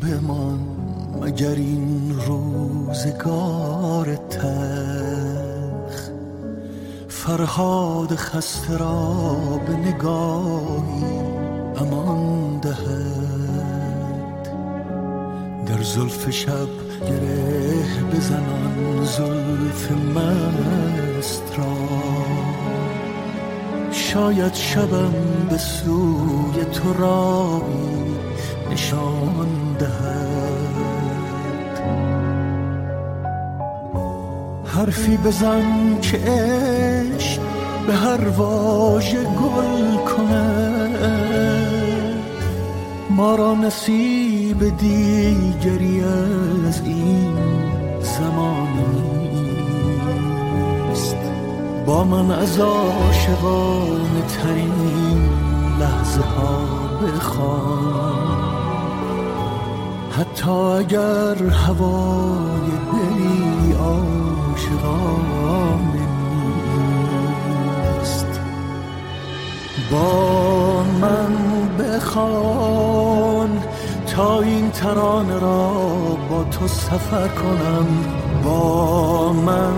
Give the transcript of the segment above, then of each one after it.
بمان مگر این روزگار تلخ، فرهاد خسته را به نگاهی امان دهد. در زلف شب گره بزنان زلف مست را، شاید شبم به سوی تو راهی نشان دهد. حرفی بزن که عشق به هر واژه گل کند، ما را نصیب دیگری از این زمان نیست. با من از عاشقانه ترین لحظه ها بخوان، حتی اگر هوای دلی عاشقانه نیست. با من بخوان تا این ترانه را با تو سفر کنم. با من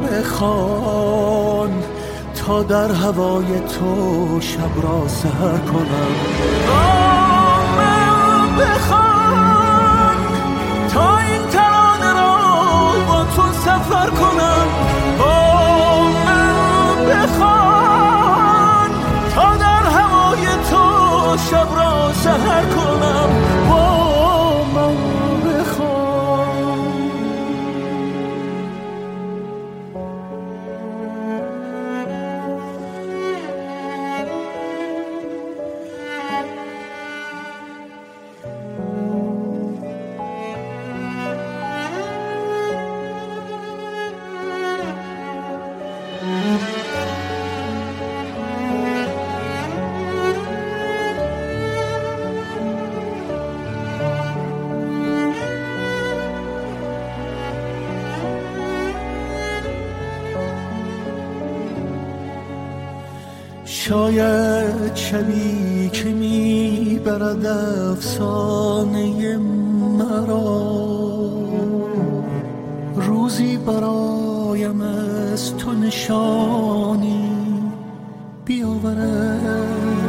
بخوان تا در هوای تو شب را سحر کنم. با من بخوان تا این ترانه را با تو سفر کنم. با من بخوان تا در هوای تو شب را سحر کنم. با من بخوان. شاید شبی که میبرد افسانه مرا، روزی برایم از تو نشانی بیاورد.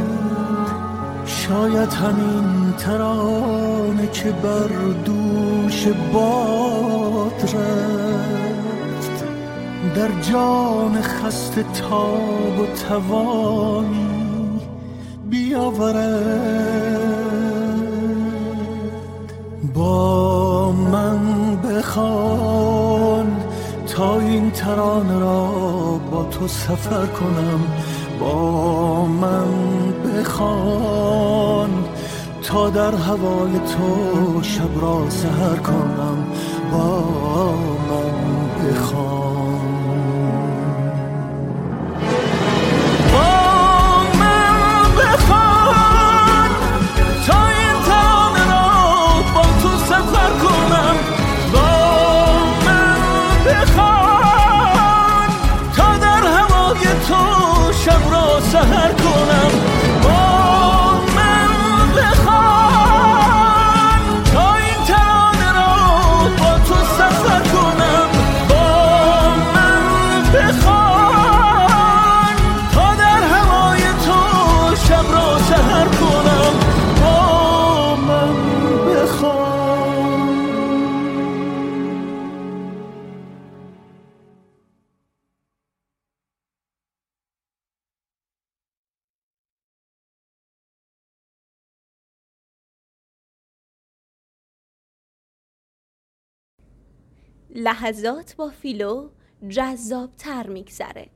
شاید همین ترانه که بر دوش باد رفت، در جان خسته تاب و توانی بیاورد. با من بخوان تا این ترانه را با تو سفر کنم. با من بخوان تا در هوای تو شب را سحر کنم. با من بخوان. سحر کنم. با من بخوان تا این ترانه را با تو سفر کنم. با من بخوان تا در هوای تو شب را سحر کنم. با من بخوان. لحظات با فیلو جذاب‌تر میگذره.